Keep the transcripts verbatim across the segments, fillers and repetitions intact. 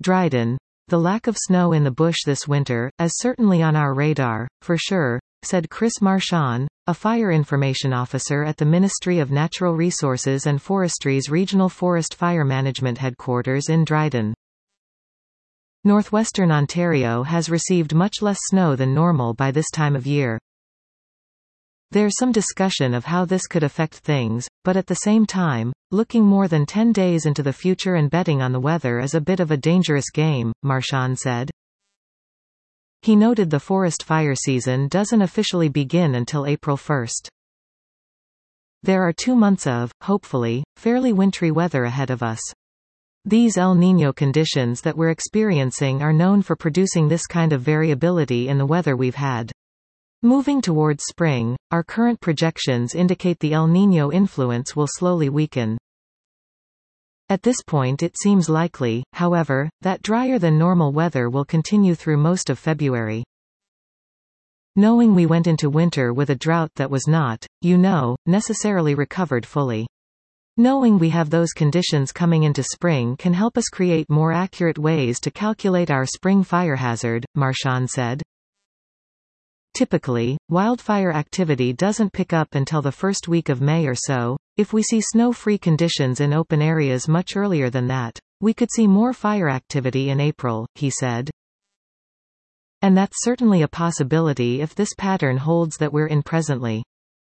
Dryden. The lack of snow in the bush this winter is certainly on our radar, for sure, said Chris Marchand, a fire information officer at the Ministry of Natural Resources and Forestry's Regional Forest Fire Management Headquarters in Dryden. Northwestern Ontario has received much less snow than normal by this time of year. There's some discussion of how this could affect things, but at the same time, looking more than ten days into the future and betting on the weather is a bit of a dangerous game, Marchand said. He noted the forest fire season doesn't officially begin until April first. There are two months of, hopefully, fairly wintry weather ahead of us. These El Niño conditions that we're experiencing are known for producing this kind of variability in the weather we've had. Moving towards spring, our current projections indicate the El Niño influence will slowly weaken. At this point it seems likely, however, that drier than normal weather will continue through most of February. Knowing we went into winter with a drought that was not, you know, necessarily recovered fully. Knowing we have those conditions coming into spring can help us create more accurate ways to calculate our spring fire hazard, Marchand said. Typically, wildfire activity doesn't pick up until the first week of May or so. If we see snow-free conditions in open areas much earlier than that, we could see more fire activity in April, he said. And that's certainly a possibility if this pattern holds that we're in presently.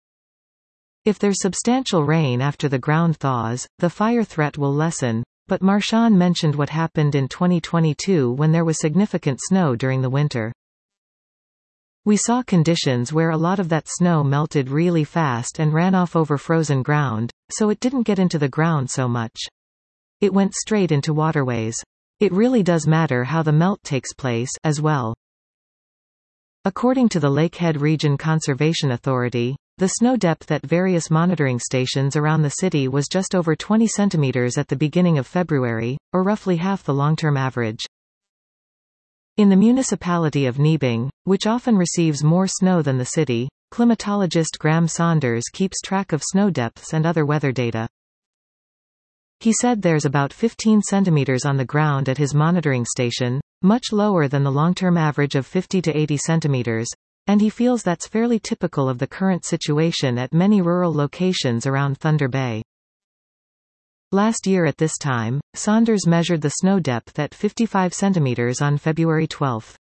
If there's substantial rain after the ground thaws, the fire threat will lessen, but Marchand mentioned what happened in twenty twenty-two when there was significant snow during the winter. We saw conditions where a lot of that snow melted really fast and ran off over frozen ground, so it didn't get into the ground so much. It went straight into waterways. It really does matter how the melt takes place, as well. According to the Lakehead Region Conservation Authority, the snow depth at various monitoring stations around the city was just over twenty centimeters at the beginning of February, or roughly half the long-term average. In the municipality of Nebeng, which often receives more snow than the city, climatologist Graham Saunders keeps track of snow depths and other weather data. He said there's about fifteen centimeters on the ground at his monitoring station, much lower than the long-term average of fifty to eighty centimeters, and he feels that's fairly typical of the current situation at many rural locations around Thunder Bay. Last year at this time, Saunders measured the snow depth at fifty-five centimeters on February twelfth.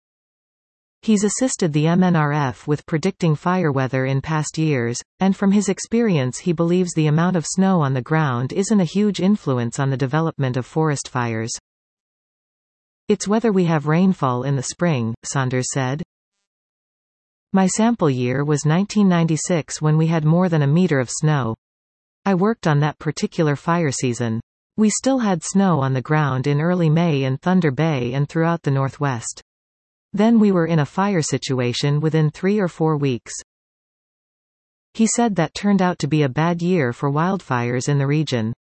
He's assisted the M N R F with predicting fire weather in past years, and from his experience he believes the amount of snow on the ground isn't a huge influence on the development of forest fires. It's whether we have rainfall in the spring, Saunders said. My sample year was nineteen ninety-six when we had more than a meter of snow. I worked on that particular fire season. We still had snow on the ground in early May in Thunder Bay and throughout the Northwest. Then we were in a fire situation within three or four weeks. He said that turned out to be a bad year for wildfires in the region.